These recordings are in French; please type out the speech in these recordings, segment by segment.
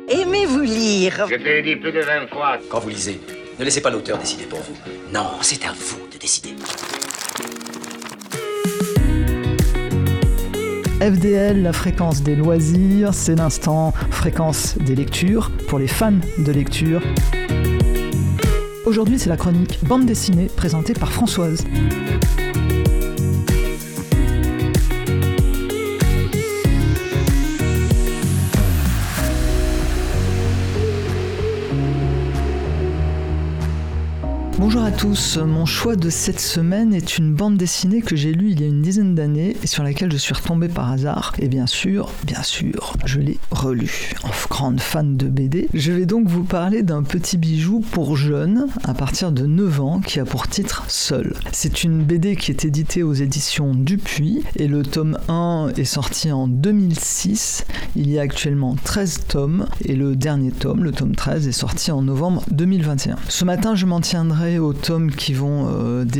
Aimez-vous lire? Je te l'ai dit plus de 20 fois. Quand vous lisez, ne laissez pas l'auteur décider pour vous. Non, c'est à vous de décider. FDL, la fréquence des loisirs, c'est l'instant fréquence des lectures pour les fans de lecture. Aujourd'hui, c'est la chronique bande dessinée présentée par Françoise. Bonjour à tous, mon choix de cette semaine est une bande dessinée que j'ai lue il y a une dizaine d'années et sur laquelle je suis retombé par hasard. Et bien sûr, je l'ai relue. En grande fan de BD, je vais donc vous parler d'un petit bijou pour jeunes à partir de 9 ans qui a pour titre Seul. C'est une BD qui est éditée aux éditions Dupuis et le tome 1 est sorti en 2006. Il y a actuellement 13 tomes et le dernier tome, le tome 13, est sorti en novembre 2021. Ce matin, je m'en tiendrai aux tomes qui vont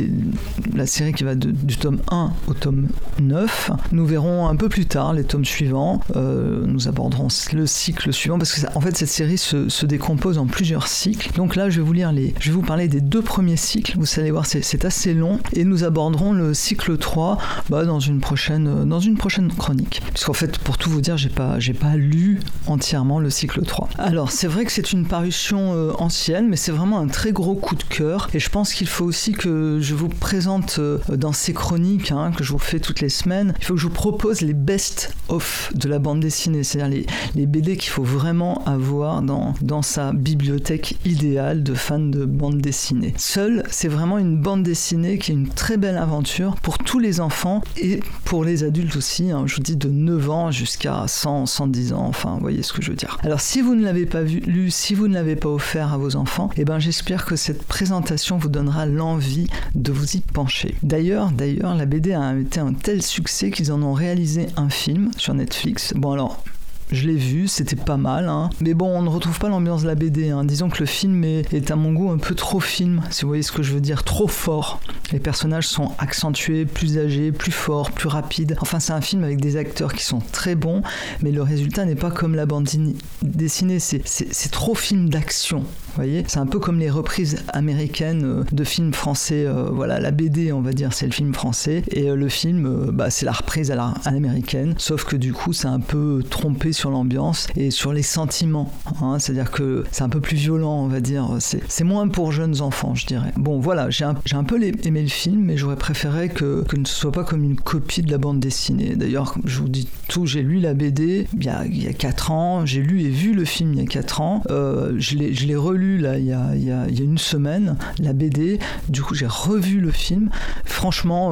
la série qui va du tome 1 au tome 9. Nous verrons un peu plus tard les tomes suivants. Nous aborderons le cycle suivant parce que en fait cette série se décompose en plusieurs cycles. Donc là je vais vous parler des 2 premiers cycles. Vous allez voir c'est assez long et nous aborderons le cycle 3 dans une prochaine chronique. Puisqu'en fait pour tout vous dire j'ai pas lu entièrement le cycle 3. Alors c'est vrai que c'est une parution ancienne mais c'est vraiment un très gros coup de cœur. Et je pense qu'il faut aussi que je vous présente dans ces chroniques que je vous fais toutes les semaines, il faut que je vous propose les best-of de la bande dessinée, c'est-à-dire les BD qu'il faut vraiment avoir dans sa bibliothèque idéale de fans de bande dessinée. Seul, c'est vraiment une bande dessinée qui est une très belle aventure pour tous les enfants et pour les adultes aussi, je vous dis de 9 ans jusqu'à 100, 110 ans, enfin vous voyez ce que je veux dire. Alors si vous ne l'avez pas lu, si vous ne l'avez pas offert à vos enfants, j'espère que cette présentation vous donnera l'envie de vous y pencher. D'ailleurs, la BD a été un tel succès qu'ils en ont réalisé un film sur Netflix. Bon alors, je l'ai vu, c'était pas mal, mais bon, on ne retrouve pas l'ambiance de la BD. Disons que le film est à mon goût un peu trop film, si vous voyez ce que je veux dire, trop fort. Les personnages sont accentués, plus âgés, plus forts, plus rapides. Enfin, c'est un film avec des acteurs qui sont très bons, mais le résultat n'est pas comme la bande dessinée, c'est trop film d'action. Vous voyez, c'est un peu comme les reprises américaines de films français. La BD, on va dire, c'est le film français, et le film, c'est la reprise à l'américaine. Sauf que du coup, c'est un peu trompé sur l'ambiance et sur les sentiments. C'est-à-dire que c'est un peu plus violent, on va dire. C'est moins pour jeunes enfants, je dirais. Bon, voilà, j'ai un peu aimé le film, mais j'aurais préféré que ce ne soit pas comme une copie de la bande dessinée. D'ailleurs, je vous dis tout, j'ai lu la BD il y a 4 ans, j'ai lu et vu le film il y a 4 ans. Je l'ai relu là, il y a une semaine, la BD. Du coup, j'ai revu le film. Franchement,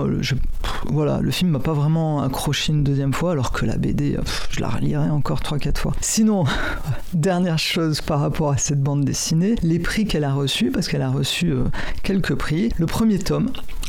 le film m'a pas vraiment accroché une deuxième fois, alors que la BD, je la relirai encore 3-4 fois. Sinon, dernière chose par rapport à cette bande dessinée, les prix qu'elle a reçus, parce qu'elle a reçu quelques prix. Le premier tome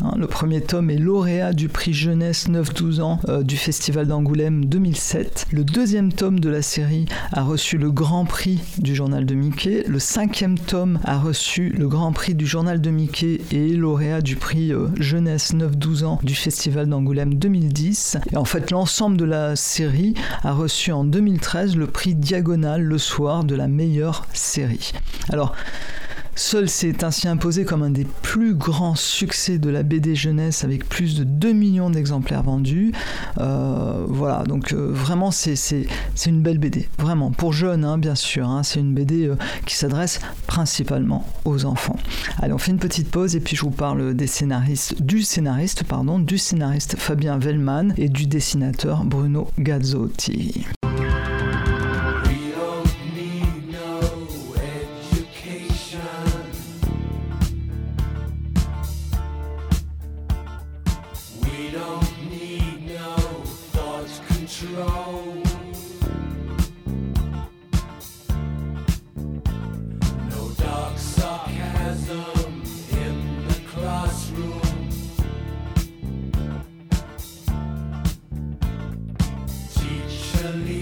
est lauréat du prix jeunesse 9-12 ans du Festival d'Angoulême 2007. Le deuxième tome de la série a reçu le Grand Prix du Journal de Mickey. Le 5e tome a reçu le Grand Prix du Journal de Mickey et est lauréat du prix jeunesse 9-12 ans du Festival d'Angoulême 2010. Et en fait, l'ensemble de la série a reçu en 2013 le prix Diagonale le soir de la meilleure série. Alors, Seul s'est ainsi imposé comme un des plus grands succès de la BD jeunesse avec plus de 2 millions d'exemplaires vendus. Donc vraiment c'est une belle BD, vraiment, pour jeunes bien sûr, c'est une BD qui s'adresse principalement aux enfants. Allez, on fait une petite pause et puis je vous parle du scénariste Fabien Vellman et du dessinateur Bruno Gazzotti. Teacher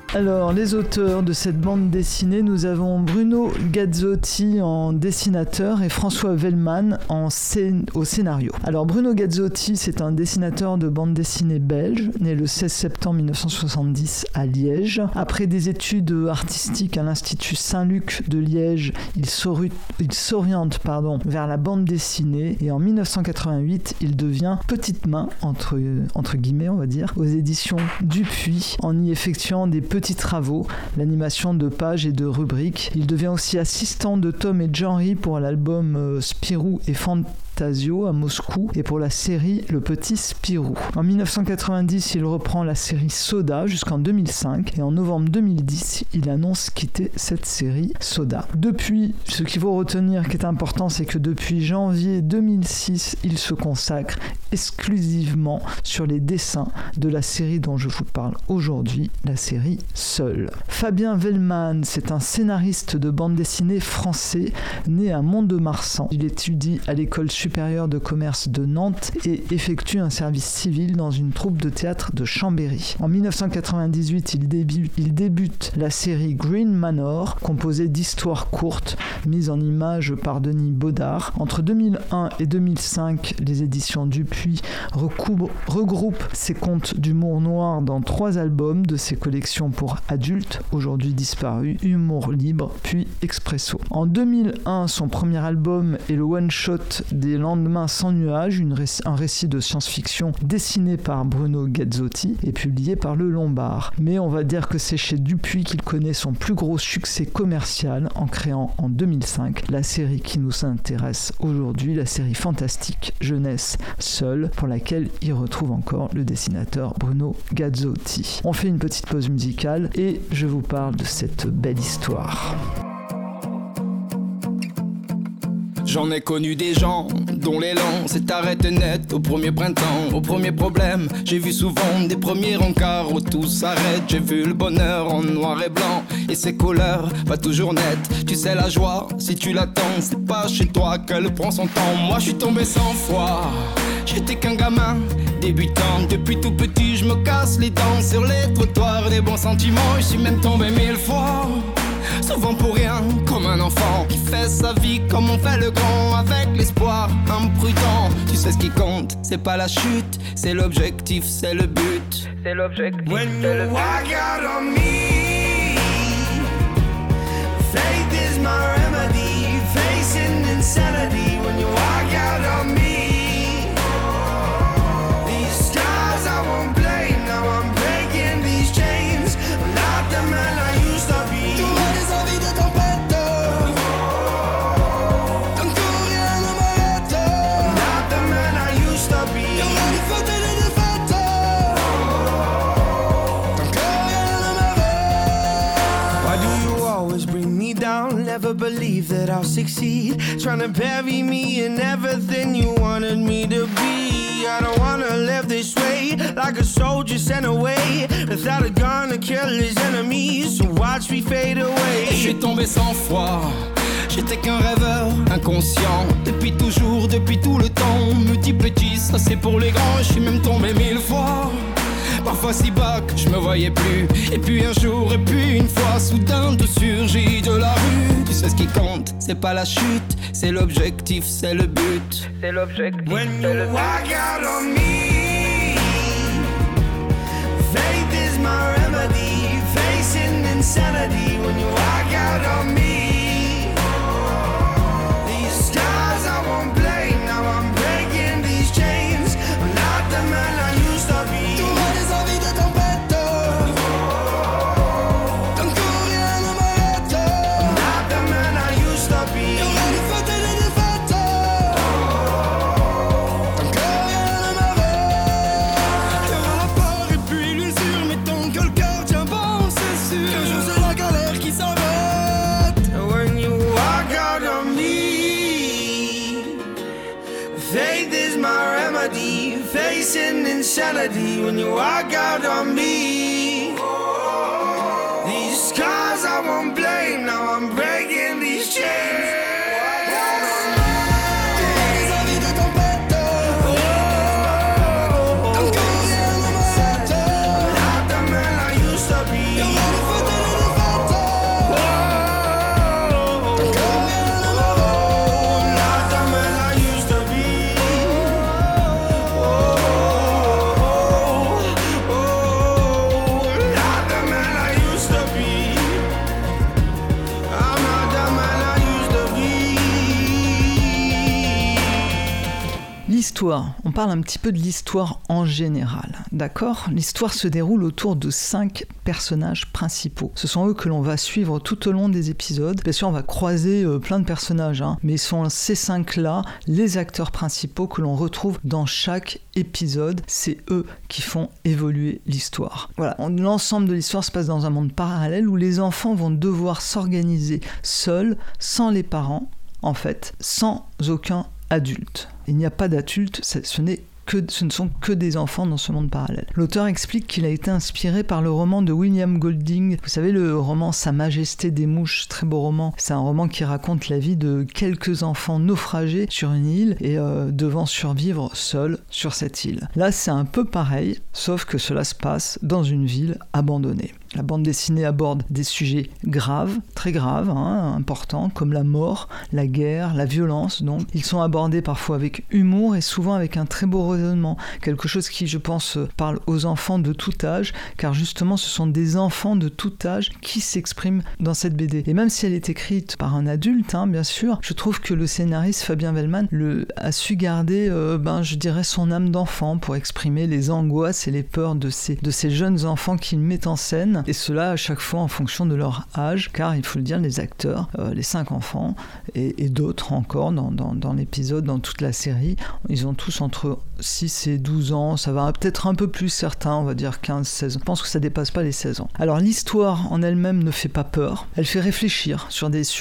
Alors, les auteurs de cette bande dessinée, nous avons Bruno Gazzotti en dessinateur et François Vellman au scénario. Alors, Bruno Gazzotti, c'est un dessinateur de bande dessinée belge, né le 16 septembre 1970 à Liège. Après des études artistiques à l'Institut Saint-Luc de Liège, il s'oriente vers la bande dessinée et en 1988, il devient petite main, entre guillemets, on va dire, aux éditions Dupuis, en y effectuant des petits travaux, l'animation de pages et de rubriques. Il devient aussi assistant de Tom et Jerry pour l'album Spirou et Fantasio à Moscou et pour la série Le Petit Spirou. En 1990, il reprend la série Soda jusqu'en 2005 et en novembre 2010, il annonce quitter cette série Soda. Depuis, ce qu'il faut retenir qui est important, c'est que depuis janvier 2006, il se consacre exclusivement sur les dessins de la série dont je vous parle aujourd'hui, la série Seul. Fabien Vellman, c'est un scénariste de bande dessinée français né à Mont-de-Marsan. Il étudie à l'école supérieure de commerce de Nantes et effectue un service civil dans une troupe de théâtre de Chambéry. En 1998, il débute la série Green Manor, composée d'histoires courtes mises en images par Denis Baudard. Entre 2001 et 2005, les éditions Dupuis regroupent ses contes d'humour noir dans 3 albums de ses collections pour adultes, aujourd'hui disparus, Humour Libre, puis Expresso. En 2001, son premier album est le one-shot des Lendemains sans nuages, un récit de science-fiction dessiné par Bruno Gazzotti et publié par Le Lombard. Mais on va dire que c'est chez Dupuis qu'il connaît son plus gros succès commercial en créant en 2005 la série qui nous intéresse aujourd'hui, la série fantastique jeunesse Seul, pour laquelle il retrouve encore le dessinateur Bruno Gazzotti. On fait une petite pause musicale et je vous parle de cette belle histoire. J'en ai connu des gens dont l'élan s'est arrêté net au premier printemps, au premier problème. J'ai vu souvent des premiers rencarts où tout s'arrête. J'ai vu le bonheur en noir et blanc et ses couleurs pas toujours nettes. Tu sais la joie, si tu l'attends, c'est pas chez toi qu'elle prend son temps. Moi je suis tombé 100 fois, j'étais qu'un gamin débutant. Depuis tout petit je me casse les dents sur les trottoirs des bons sentiments. Je suis même tombé 1000 fois, souvent pour rien, comme un enfant qui fait sa vie comme on fait le grand, avec l'espoir imprudent. Tu sais ce qui compte, c'est pas la chute, c'est l'objectif, c'est le but. C'est l'objectif, When you walk out on me, faith is my remedy, facing insanity. When you walk out on me, these scars I won't blame. Now I'm breaking these chains. I'm not the man I used to be. Never believe that I'll succeed, trying to bury me in everything you wanted me to be. I don't wanna live this way, like a soldier sent away without a gun to kill his enemies. So watch me fade away. J'ai tombé 100 fois, j'étais qu'un rêveur inconscient. Depuis toujours, depuis tout le temps, me dis petit, ça c'est pour les grands. Je suis même tombé 1000 fois, parfois si bas que je me voyais plus. Et puis un jour, et puis une fois, soudain tout surgit de la rue. Tu sais ce qui compte, c'est pas la chute, c'est l'objectif, c'est le but. C'est l'objectif. When you walk out on me, faith is my remedy, facing insanity. When you walk out on me, these scars I won't blame. Now I'm breaking these chains. I'm not the man I used to be. Insanity when you walk out on me. These scars I won't blame. Now I'm breaking these chains. Not the man I used to be. l'histoire, on parle un petit peu de l'histoire en général, d'accord ? L'histoire se déroule autour de 5 personnages principaux. Ce sont eux que l'on va suivre tout au long des épisodes. Bien sûr, on va croiser plein de personnages, mais sont ces 5-là les acteurs principaux que l'on retrouve dans chaque épisode. C'est eux qui font évoluer l'histoire. Voilà, l'ensemble de l'histoire se passe dans un monde parallèle où les enfants vont devoir s'organiser seuls, sans les parents, en fait, sans aucun adulte. Il n'y a pas d'adulte, ce ne sont que des enfants dans ce monde parallèle. L'auteur explique qu'il a été inspiré par le roman de William Golding. Vous savez, le roman Sa Majesté des Mouches, très beau roman. C'est un roman qui raconte la vie de quelques enfants naufragés sur une île et devant survivre seuls sur cette île. Là, c'est un peu pareil, sauf que cela se passe dans une ville abandonnée. La bande dessinée aborde des sujets graves, très graves, importants, comme la mort, la guerre, la violence. Donc, ils sont abordés parfois avec humour et souvent avec un très beau raisonnement. Quelque chose qui, je pense, parle aux enfants de tout âge, car justement, ce sont des enfants de tout âge qui s'expriment dans cette BD. Et même si elle est écrite par un adulte, bien sûr, je trouve que le scénariste Fabien Wellman a su garder, je dirais, son âme d'enfant pour exprimer les angoisses et les peurs de ces jeunes enfants qu'il met en scène. Et cela à chaque fois en fonction de leur âge, car il faut le dire, les acteurs, les 5 enfants et d'autres encore dans l'épisode, dans toute la série, ils ont tous entre 6 et 12 ans, ça va peut-être un peu plus certains, on va dire 15, 16 ans. Je pense que ça dépasse pas les 16 ans. Alors l'histoire en elle-même ne fait pas peur, elle fait réfléchir sur des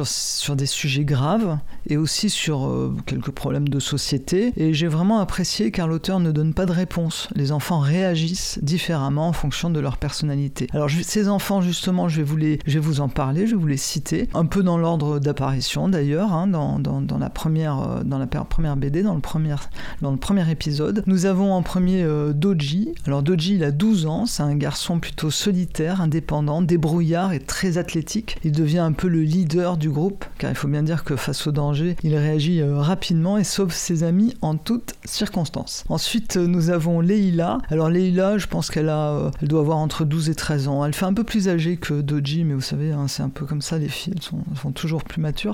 sujets graves et aussi sur quelques problèmes de société, et j'ai vraiment apprécié car l'auteur ne donne pas de réponse. Les enfants réagissent différemment en fonction de leur personnalité. Alors ces enfants justement, je vais vous en parler, je vais vous les citer, un peu dans l'ordre d'apparition d'ailleurs, dans la première BD, dans le premier épisode. Nous avons en premier Doji. Alors Doji, il a 12 ans, c'est un garçon plutôt solitaire, indépendant, débrouillard et très athlétique. Il devient un peu le leader du groupe, car il faut bien dire que face au danger, il réagit rapidement et sauve ses amis en toutes circonstances. Ensuite, nous avons Leila. Alors Leila, je pense qu'elle doit avoir entre 12 et 13 ans. Elle fait un peu plus âgée que Doji, mais vous savez, c'est un peu comme ça, les filles, elles sont toujours plus matures.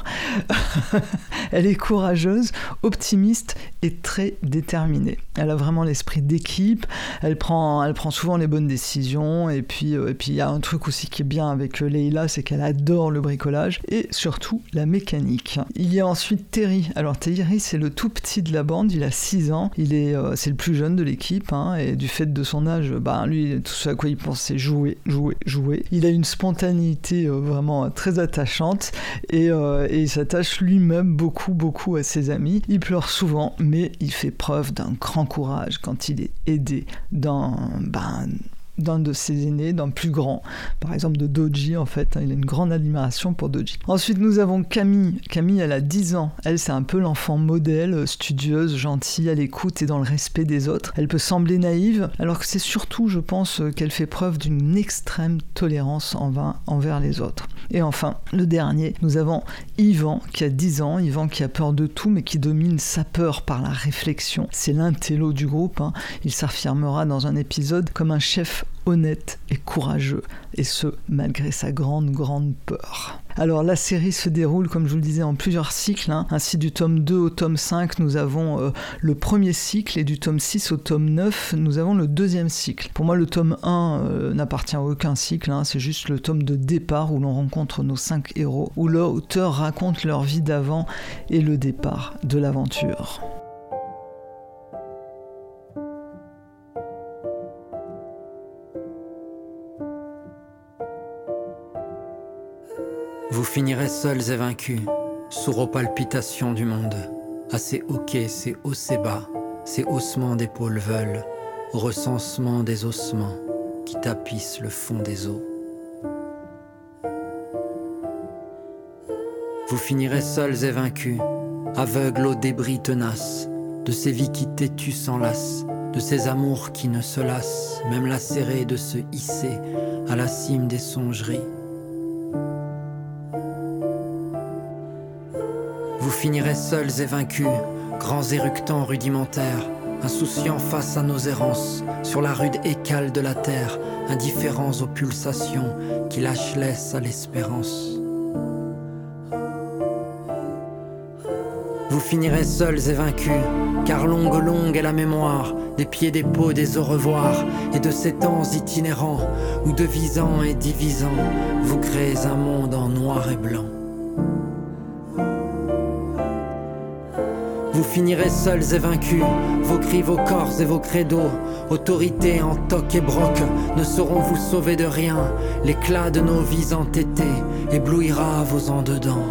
Elle est courageuse, optimiste et très déterminée. Elle a vraiment l'esprit d'équipe, elle prend souvent les bonnes décisions, et puis il y a un truc aussi qui est bien avec Leila, c'est qu'elle adore le bricolage et surtout la mécanique. Il y a ensuite Terry. Alors Terry, c'est le tout petit de la bande, il a 6 ans, c'est le plus jeune de l'équipe, et du fait de son âge, lui, tout ce à quoi il pense, c'est jouer. Il a une spontanéité vraiment très attachante et il s'attache lui-même beaucoup à ses amis. Il pleure souvent, mais il fait preuve d'un grand courage quand il est aidé d'un de ses aînés, d'un plus grand, par exemple de Doji en fait, il a une grande admiration pour Doji. Ensuite nous avons Camille. Camille, elle a 10 ans, elle c'est un peu l'enfant modèle, studieuse, gentille, à l'écoute et dans le respect des autres. Elle peut sembler naïve, alors que c'est surtout, je pense, qu'elle fait preuve d'une extrême tolérance envers les autres. Et enfin, le dernier, nous avons Yvan qui a 10 ans, Yvan qui a peur de tout mais qui domine sa peur par la réflexion. C'est l'intello du groupe, il s'affirmera dans un épisode comme un chef honnête et courageux, et ce, malgré sa grande peur. Alors la série se déroule, comme je vous le disais, en plusieurs cycles, ainsi du tome 2 au tome 5, nous avons le premier cycle, et du tome 6 au tome 9, nous avons le deuxième cycle. Pour moi, le tome 1 n'appartient à aucun cycle, c'est juste le tome de départ où l'on rencontre nos 5 héros, où l'auteur raconte leur vie d'avant et le départ de l'aventure. Vous finirez seuls et vaincus, sourds aux palpitations du monde, à ces hoquets, ces hauts, ces bas, ces haussements d'épaules veulent, au recensement des ossements qui tapissent le fond des eaux. Vous finirez seuls et vaincus, aveugles aux débris tenaces, de ces vies qui têtues s'enlacent, de ces amours qui ne se lassent, même lacérés de se hisser à la cime des songeries. Vous finirez seuls et vaincus, grands éructants rudimentaires, insouciants face à nos errances, sur la rude écale de la terre, indifférents aux pulsations qui lâchent laisse à l'espérance. Vous finirez seuls et vaincus, car longue est la mémoire des pieds, des peaux, des au revoir, et de ces temps itinérants où devisant et divisant, vous créez un monde en noir et blanc. Vous finirez seuls et vaincus, vos cris, vos corps et vos credos, autorité en toc et broc, ne sauront vous sauver de rien. L'éclat de nos vies entêtées éblouira vos en-dedans.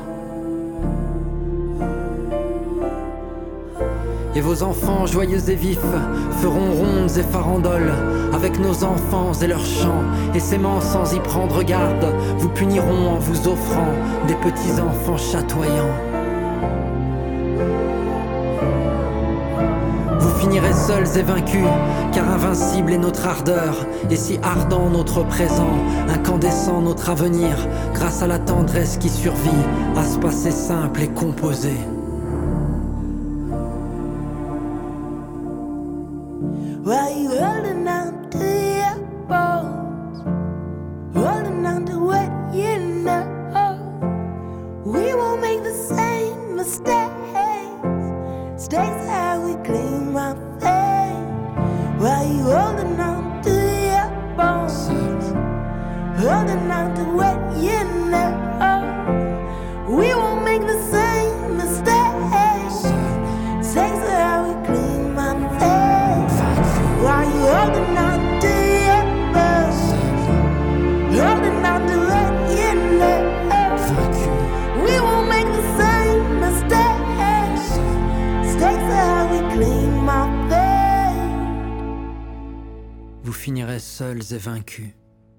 Et vos enfants joyeux et vifs feront rondes et farandoles avec nos enfants et leurs chants, et s'aimant sans y prendre garde, vous puniront en vous offrant des petits enfants chatoyants. Vous finirez seuls et vaincus, car invincible est notre ardeur, et si ardent notre présent, incandescent notre avenir, grâce à la tendresse qui survit à ce passé simple et composé. While you holding on to your bones, holding on to what you know, we won't make the same mistakes. Mistakes how we claim our fate. While you holding on to your bones, holding on to what you know, we won't make the same mistakes. Mistakes how we claim our fate. While you holding on to your bones, holding on to what you know, we won't make the same mistakes. Mistakes how we claim our fate. Vous finirez seuls et vaincus.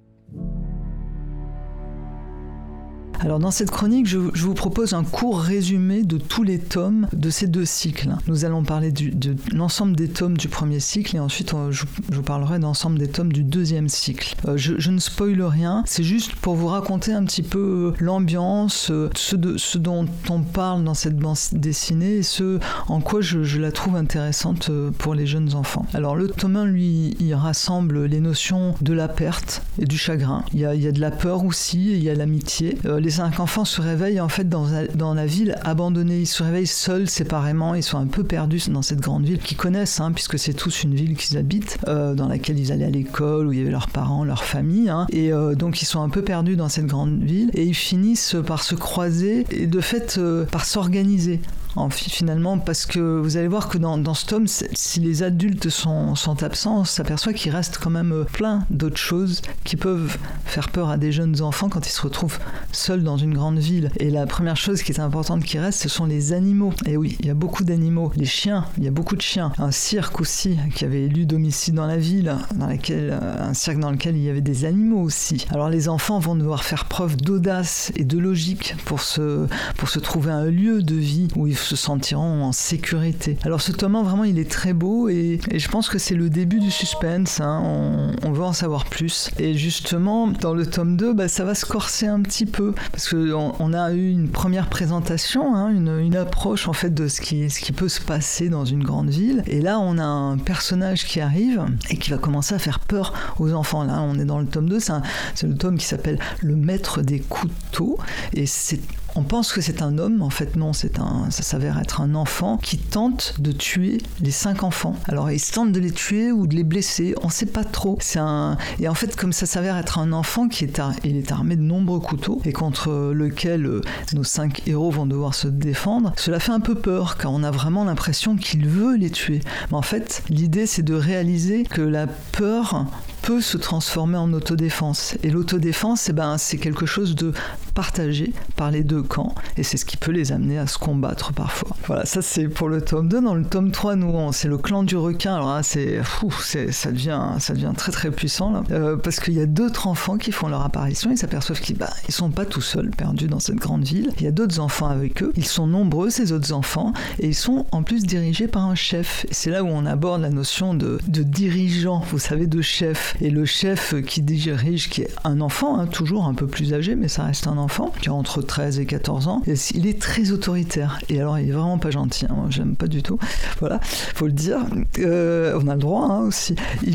Alors dans cette chronique, je vous propose un court résumé de tous les tomes de ces deux cycles. Nous allons parler de l'ensemble des tomes du premier cycle et ensuite je vous parlerai de l'ensemble des tomes du deuxième cycle. Je ne spoile rien, c'est juste pour vous raconter un petit peu l'ambiance, ce dont on parle dans cette bande dessinée et ce en quoi je la trouve intéressante pour les jeunes enfants. Alors le tome 1, lui, il rassemble les notions de la perte et du chagrin. Il y a de la peur aussi, et il y a l'amitié. Les 5 enfants se réveillent en fait dans la ville abandonnée. Ils se réveillent seuls, séparément. Ils sont un peu perdus dans cette grande ville qu'ils connaissent, puisque c'est tous une ville qu'ils habitent, dans laquelle ils allaient à l'école, où il y avait leurs parents, leur famille. Et donc ils sont un peu perdus dans cette grande ville. Et ils finissent par se croiser et de fait par s'organiser. Finalement, parce que vous allez voir que dans ce tome, si les adultes sont absents, on s'aperçoit qu'il reste quand même plein d'autres choses qui peuvent faire peur à des jeunes enfants quand ils se retrouvent seuls dans une grande ville. Et la première chose qui est importante qui reste, ce sont les animaux. Et oui, il y a beaucoup d'animaux. Les chiens, il y a beaucoup de chiens. Un cirque aussi, qui avait élu domicile dans la ville, un cirque dans lequel il y avait des animaux aussi. Alors les enfants vont devoir faire preuve d'audace et de logique pour se trouver un lieu de vie où ils se sentiront en sécurité. Alors ce tome 1, vraiment, il est très beau et je pense que c'est le début du suspense. On veut en savoir plus. Et justement, dans le tome 2, ça va se corser un petit peu parce qu'on a eu une première présentation, une approche en fait de ce qui peut se passer dans une grande ville. Et là, on a un personnage qui arrive et qui va commencer à faire peur aux enfants. Là, on est dans le tome 2, c'est le tome qui s'appelle Le Maître des Couteaux et on pense que c'est un homme, en fait non, ça s'avère être un enfant qui tente de tuer les 5 enfants. Alors il tente de les tuer ou de les blesser, on ne sait pas trop. Et en fait, comme ça s'avère être un enfant il est armé de nombreux couteaux et contre lequel nos 5 héros vont devoir se défendre, cela fait un peu peur car on a vraiment l'impression qu'il veut les tuer. Mais en fait, l'idée c'est de réaliser que la peur peut se transformer en autodéfense. Et l'autodéfense, c'est quelque chose de partagé par les deux camps et c'est ce qui peut les amener à se combattre parfois. Voilà, ça c'est pour le tome 2. Dans le tome 3, c'est le clan du requin. Alors là, ça devient très très puissant là, parce qu'il y a d'autres enfants qui font leur apparition. Ils s'aperçoivent qu'ils sont pas tout seuls perdus dans cette grande ville. Il y a d'autres enfants avec eux. Ils sont nombreux, ces autres enfants, et ils sont en plus dirigés par un chef. Et c'est là où on aborde la notion de dirigeant, vous savez, de chef. Et le chef qui dirige, qui est un enfant, toujours un peu plus âgé, mais ça reste un enfant, enfant qui a entre 13 et 14 ans. Et il est très autoritaire. Et alors, il est vraiment pas gentil. Hein. Moi, j'aime pas du tout. Voilà, faut le dire. On a le droit hein, aussi.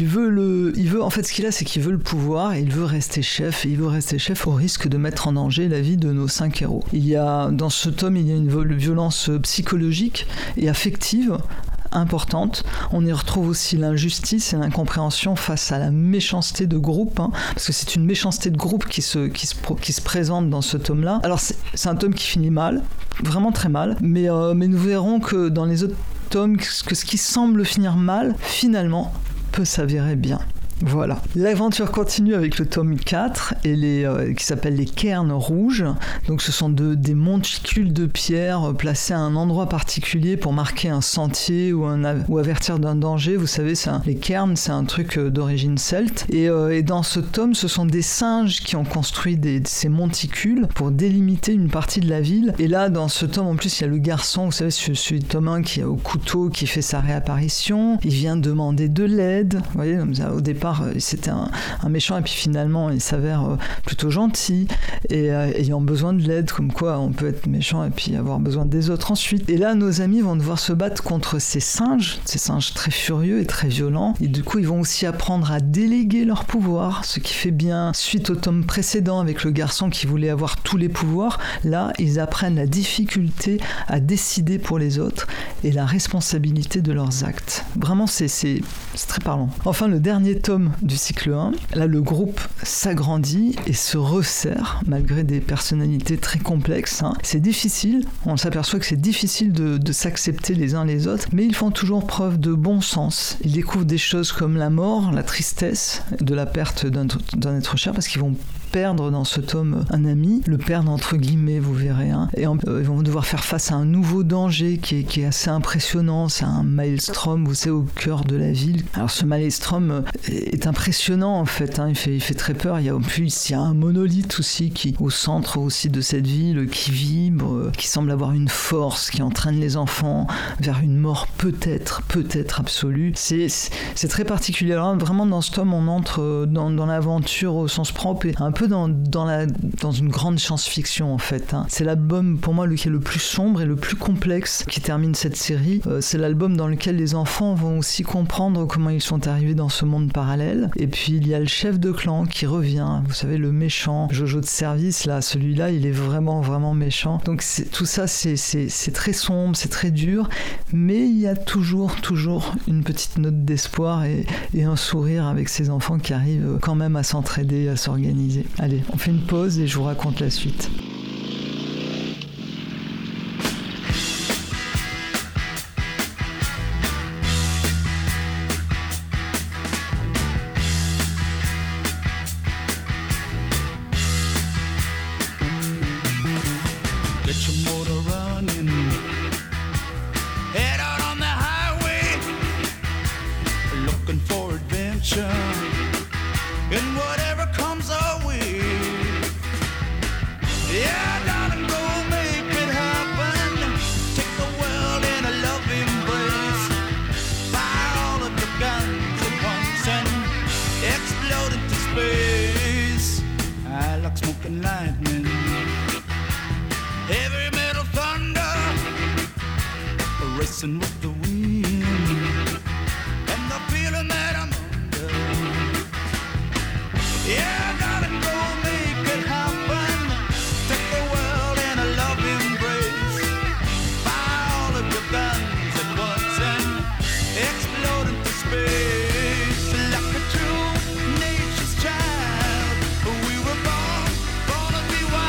En fait, ce qu'il a, c'est qu'il veut le pouvoir et il veut rester chef. Et il veut rester chef au risque de mettre en danger la vie de nos 5 héros. Dans ce tome, il y a une violence psychologique et affective importante. On y retrouve aussi l'injustice et l'incompréhension face à la méchanceté de groupe, hein, parce que c'est une méchanceté de groupe qui se présente dans ce tome-là. Alors c'est un tome qui finit mal, vraiment très mal, mais nous verrons que dans les autres tomes, que ce qui semble finir mal, finalement, peut s'avérer bien. Voilà. L'aventure continue avec le tome 4 et qui s'appelle les cairns rouges. Donc ce sont des monticules de pierre placés à un endroit particulier pour marquer un sentier ou avertir d'un danger. Vous savez, les cairns, c'est un truc d'origine celte. Et dans ce tome, ce sont des singes qui ont construit ces monticules pour délimiter une partie de la ville. Et là, dans ce tome, en plus, il y a le garçon, vous savez, celui de tome 1 qui a au couteau, qui fait sa réapparition. Il vient demander de l'aide. Vous voyez, au départ, c'était un méchant et puis finalement il s'avère plutôt gentil et ayant besoin de l'aide, comme quoi on peut être méchant et puis avoir besoin des autres ensuite. Et là nos amis vont devoir se battre contre ces singes très furieux et très violents, et du coup ils vont aussi apprendre à déléguer leur pouvoir, ce qui fait bien suite au tome précédent avec le garçon qui voulait avoir tous les pouvoirs. Là ils apprennent la difficulté à décider pour les autres et la responsabilité de leurs actes. Vraiment c'est très parlant. Enfin le dernier tome du cycle 1, là le groupe s'agrandit et se resserre malgré des personnalités très complexes. Hein. C'est difficile, on s'aperçoit que c'est difficile de s'accepter les uns les autres, mais ils font toujours preuve de bon sens. Ils découvrent des choses comme la mort, la tristesse de la perte d'un être cher, parce qu'ils vont perdre dans ce tome un ami, le perdre entre guillemets, vous verrez. Hein. Et ils vont devoir faire face à un nouveau danger qui est assez impressionnant. C'est un maelstrom, vous savez, au cœur de la ville. Alors ce maelstrom est impressionnant en fait, hein. Il fait très peur. Il y a un monolithe aussi qui au centre aussi de cette ville qui vibre, qui semble avoir une force, qui entraîne les enfants vers une mort peut-être absolue. C'est très particulier. Alors vraiment dans ce tome on entre dans l'aventure au sens propre et un peu dans une grande science-fiction en fait. Hein. C'est l'album pour moi qui est le plus sombre et le plus complexe qui termine cette série. C'est l'album dans lequel les enfants vont aussi comprendre comment ils sont arrivés dans ce monde parallèle. Et puis il y a le chef de clan qui revient, vous savez, le méchant Jojo de service là, celui-là il est vraiment méchant. Donc tout ça c'est très sombre, c'est très dur, mais il y a toujours une petite note d'espoir et un sourire avec ces enfants qui arrivent quand même à s'entraider, à s'organiser. Allez, on fait une pause et je vous raconte la suite.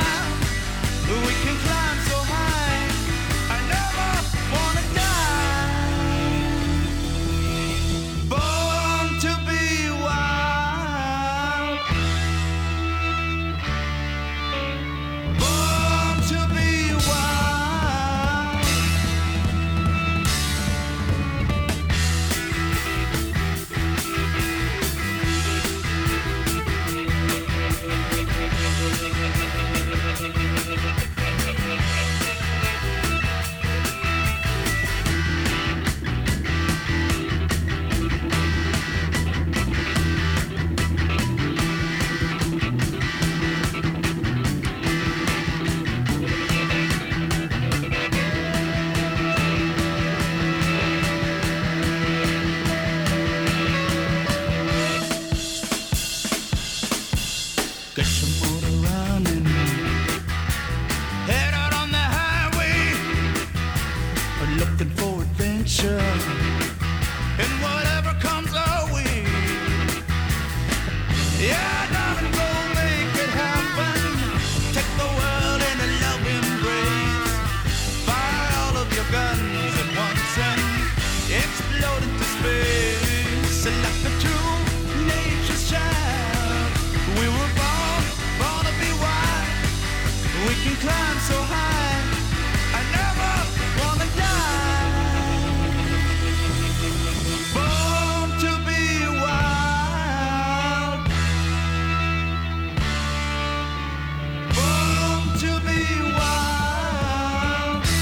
We can climb so high. I never wanna die. get some motor running. Head out on the highway, looking for adventure, and whatever comes our way. Yeah, darling, go make it happen. Take the world in a loving embrace. Fire all of your guns at once and explode into space. Like a true nature's child, we were born to be wild. We can climb so high, I never wanna die. Born to be wild. Born to be wild.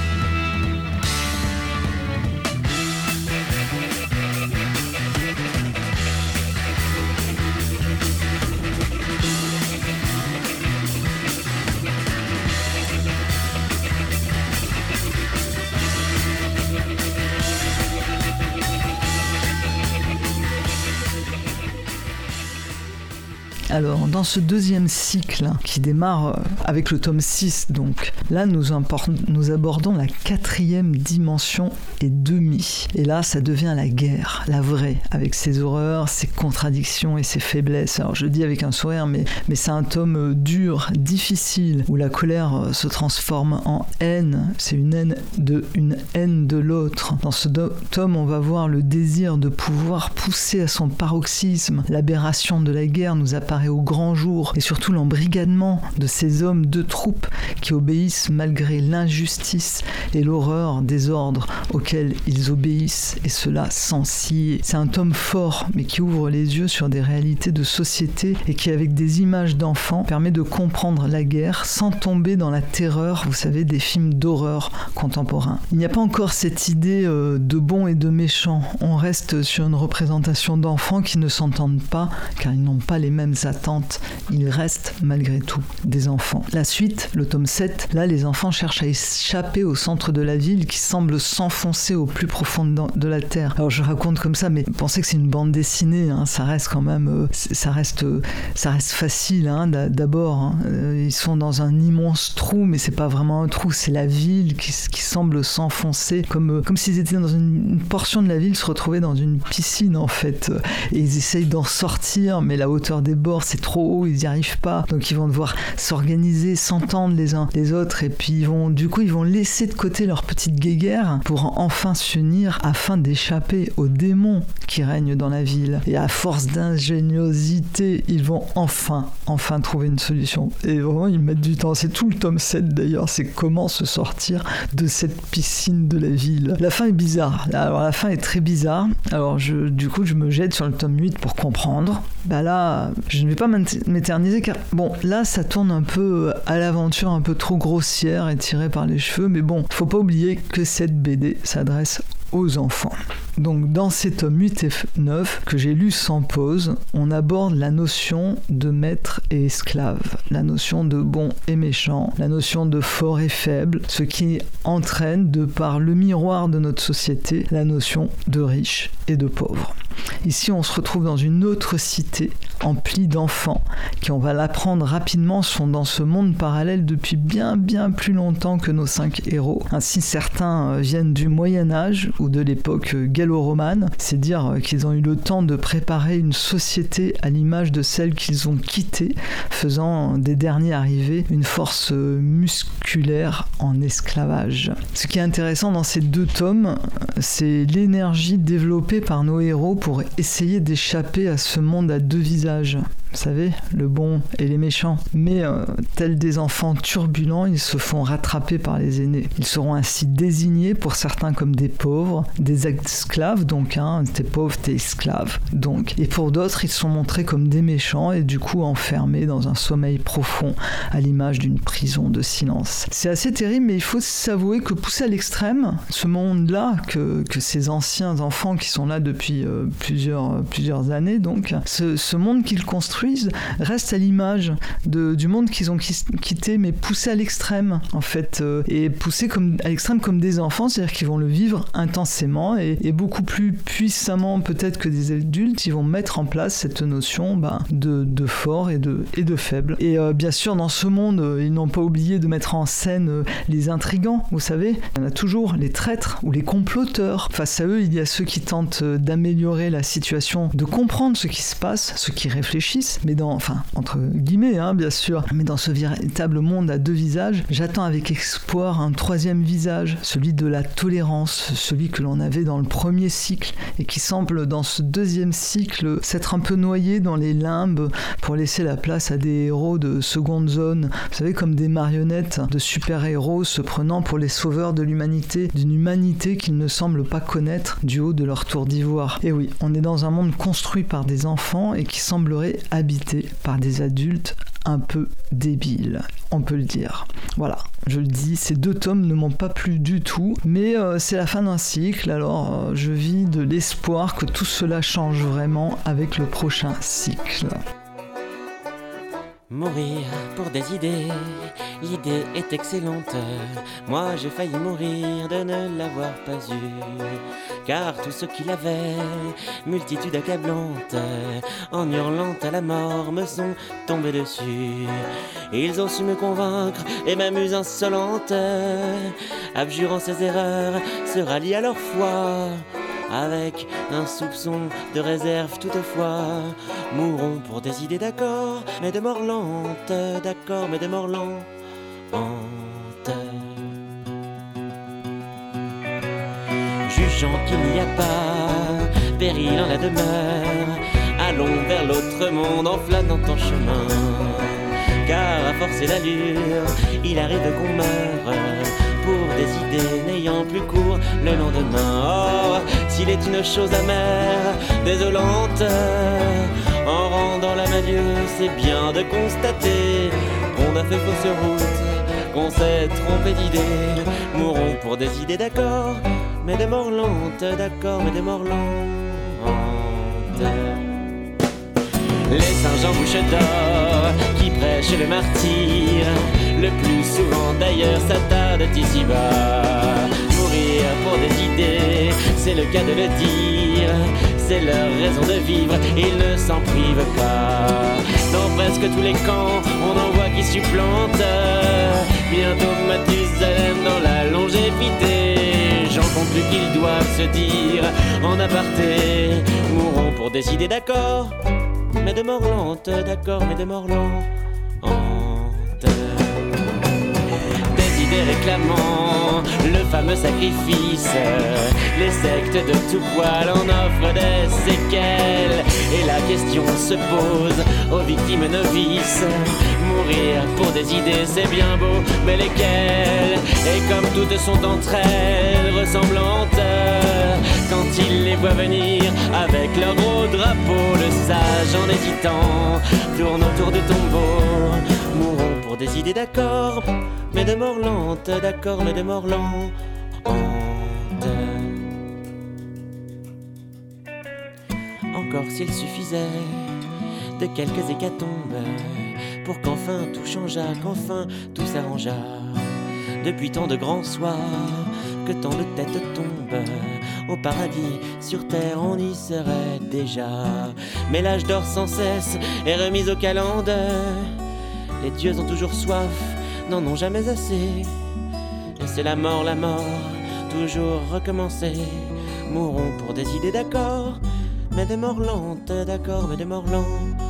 Alors, dans ce deuxième cycle qui démarre avec le tome 6, donc, là, nous abordons la 4e dimension et demie. Et là, ça devient la guerre, la vraie, avec ses horreurs, ses contradictions et ses faiblesses. Alors, je dis avec un sourire, mais c'est un tome dur, difficile, où la colère se transforme en haine. C'est une haine de l'autre. Dans ce tome, on va voir le désir de pouvoir pousser à son paroxysme. L'aberration de la guerre nous apparaît au grand jour, et surtout l'embrigadement de ces hommes de troupe qui obéissent malgré l'injustice et l'horreur des ordres auxquels ils obéissent, et cela sans ciller. C'est un tome fort, mais qui ouvre les yeux sur des réalités de société et qui, avec des images d'enfants, permet de comprendre la guerre sans tomber dans la terreur, vous savez, des films d'horreur contemporains. Il n'y a pas encore cette idée de bon et de méchant. On reste sur une représentation d'enfants qui ne s'entendent pas, car ils n'ont pas les mêmes attentes. Ils restent malgré tout des enfants. La suite, le tome 7, là les enfants cherchent à échapper au centre de la ville qui semble s'enfoncer au plus profond de la terre. Alors je raconte comme ça, mais pensez que c'est une bande dessinée, hein, ça reste quand même, ça reste facile, hein, d'abord. Hein. Ils sont dans un immense trou, mais c'est pas vraiment un trou, c'est la ville qui semble s'enfoncer, comme s'ils étaient dans une portion de la ville, se retrouvaient dans une piscine en fait, et ils essayent d'en sortir, mais la hauteur des bords c'est trop haut, ils n'y arrivent pas, donc ils vont devoir s'organiser, s'entendre les uns les autres, et puis ils vont laisser de côté leur petite guéguerre pour enfin s'unir afin d'échapper aux démons qui règnent dans la ville. Et à force d'ingéniosité, ils vont enfin trouver une solution. Et vraiment, ils mettent du temps. C'est tout le tome 7 d'ailleurs, c'est comment se sortir de cette piscine de la ville. La fin est bizarre. Alors la fin est très bizarre. Alors je me jette sur le tome 8 pour comprendre. Bah là, je ne vais pas m'éterniser car bon, là ça tourne un peu à l'aventure, un peu trop grossière et tirée par les cheveux, mais bon, faut pas oublier que cette BD s'adresse aux enfants. Donc dans ces tomes 8 et 9 que j'ai lus sans pause, on aborde la notion de maître et esclave, la notion de bon et méchant, la notion de fort et faible, ce qui entraîne, de par le miroir de notre société, la notion de riche et de pauvre. Ici, on se retrouve dans une autre cité emplie d'enfants qui, on va l'apprendre rapidement, sont dans ce monde parallèle depuis bien plus longtemps que nos 5 héros. Ainsi, certains viennent du Moyen-Âge ou de l'époque gallo-romane, c'est dire qu'ils ont eu le temps de préparer une société à l'image de celle qu'ils ont quittée, faisant des derniers arrivés une force musculaire en esclavage. Ce qui est intéressant dans ces 2 tomes, c'est l'énergie développée par nos héros pour essayer d'échapper à ce monde à 2 visages. Vous savez, le bon et les méchants. Mais tels des enfants turbulents, ils se font rattraper par les aînés. Ils seront ainsi désignés pour certains comme des pauvres, des esclaves, donc t'es pauvre, t'es esclave. Donc. Et pour d'autres, ils sont montrés comme des méchants et du coup enfermés dans un sommeil profond à l'image d'une prison de silence. C'est assez terrible, mais il faut s'avouer que poussé à l'extrême, ce monde-là, que ces anciens enfants qui sont là depuis plusieurs années, donc, ce monde qu'ils construisent construisent restent à l'image du monde qu'ils ont quitté, mais poussé à l'extrême, en fait, et poussé à l'extrême comme des enfants, c'est-à-dire qu'ils vont le vivre intensément et beaucoup plus puissamment peut-être que des adultes, ils vont mettre en place cette notion de fort et de faible. Et bien sûr, dans ce monde, ils n'ont pas oublié de mettre en scène les intrigants, vous savez, il y en a toujours, les traîtres ou les comploteurs. Face à eux, il y a ceux qui tentent d'améliorer la situation, de comprendre ce qui se passe, ceux qui réfléchissent, mais entre guillemets, bien sûr, mais dans ce véritable monde à deux visages, j'attends avec espoir un troisième visage, celui de la tolérance, celui que l'on avait dans le premier cycle et qui semble dans ce deuxième cycle s'être un peu noyé dans les limbes pour laisser la place à des héros de seconde zone, vous savez, comme des marionnettes de super-héros se prenant pour les sauveurs de l'humanité, d'une humanité qu'ils ne semblent pas connaître du haut de leur tour d'ivoire. Et oui, on est dans un monde construit par des enfants et qui semblerait habité par des adultes un peu débiles, on peut le dire. Voilà, je le dis, ces 2 tomes ne m'ont pas plu du tout, mais c'est la fin d'un cycle, alors je vis de l'espoir que tout cela change vraiment avec le prochain cycle. Mourir pour des idées, l'idée est excellente. Moi j'ai failli mourir de ne l'avoir pas eu, car tous ceux qui l'avaient, multitude accablante, en hurlant à la mort me sont tombés dessus. Ils ont su me convaincre et m'amuse insolente, abjurant ses erreurs, se rallient à leur foi. Avec un soupçon de réserve toutefois, mourront pour des idées d'accord, mais de mort lente, d'accord, mais de mort lente. Jugeant qu'il n'y a pas péril en la demeure, allons vers l'autre monde en flânant en chemin. Car à forcer l'allure, il arrive qu'on meure pour des idées n'ayant plus cours le lendemain. Oh, s'il est une chose amère, désolante, en rendant l'âme à Dieu, c'est bien de constater qu'on a fait fausse route, qu'on s'est trompé d'idées. Mourons pour des idées d'accord, mais de mort lente, d'accord, mais de mort lente. Les singes en bouche d'or qui prêchent le martyr, le plus souvent d'ailleurs s'attardent ici-bas. Mourir pour des idées, c'est le cas de le dire, c'est leur raison de vivre, ils ne s'en privent pas. Dans presque tous les camps, on en voit qui supplantent, bientôt Mathusalem dans la longévité. J'en conclus qu'ils doivent se dire en aparté, mourront pour des idées d'accord, mais de mort lente, d'accord, mais de mort lente. Des idées réclamant le fameux sacrifice, les sectes de tout poil en offrent des séquelles. Et la question se pose aux victimes novices, mourir pour des idées c'est bien beau, mais lesquelles? Et comme toutes sont entre elles ressemblantes, quand il les voit venir avec leur gros drapeau, le sage en hésitant tourne autour du tombeau. Mourons pour des idées d'accord, mais de mort lente, d'accord, mais de mort lente. Encore s'il suffisait de quelques hécatombes pour qu'enfin tout changeât, qu'enfin tout s'arrangeât. Depuis tant de grands soirs, que tant de têtes tombent, au paradis, sur terre, on y serait déjà. Mais l'âge d'or sans cesse est remis au calende. Les dieux ont toujours soif, n'en ont jamais assez. Et c'est la mort, toujours recommencer. Mourons pour des idées d'accord, mais de mort lente, d'accord, mais de mort lente.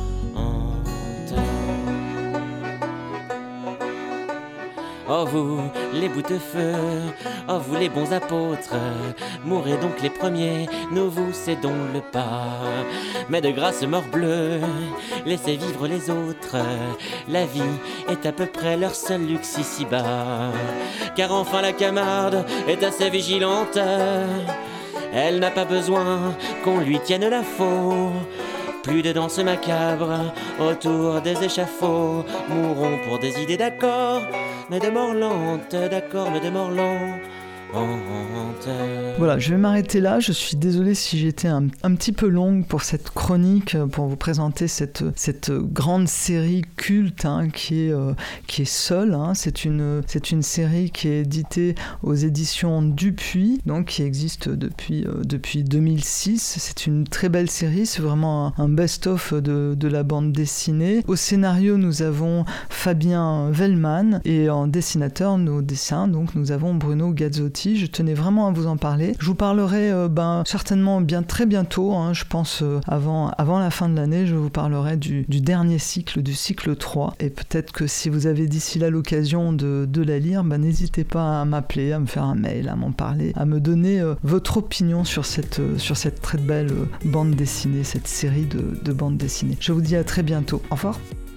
Oh vous, les boutefeux, oh vous les bons apôtres, mourrez donc les premiers, nous vous cédons le pas. Mais de grâce morbleu, laissez vivre les autres, la vie est à peu près leur seul luxe ici-bas. Car enfin la Camarde est assez vigilante, elle n'a pas besoin qu'on lui tienne la faux. Plus de danse macabre autour des échafauds, mourons pour des idées d'accord, mais de mort lente, d'accord, mais de mort lente. Voilà, je vais m'arrêter là. Je suis désolé si j'étais un petit peu longue pour cette chronique, pour vous présenter cette grande série culte qui est Seul. C'est une série qui est éditée aux éditions Dupuis, donc qui existe depuis 2006. C'est une très belle série, c'est vraiment un best-of de la bande dessinée. Au scénario, nous avons Fabien Vellman et en dessinateur, nos dessins, donc nous avons Bruno Gazzotti. Je tenais vraiment à vous en parler. Je vous parlerai certainement très bientôt, je pense avant la fin de l'année, je vous parlerai du dernier cycle, du cycle 3, et peut-être que si vous avez d'ici là l'occasion de la lire, n'hésitez pas à m'appeler, à me faire un mail, à m'en parler, à me donner votre opinion sur cette très belle bande dessinée, cette série de bandes dessinées. Je vous dis à très bientôt. Au revoir.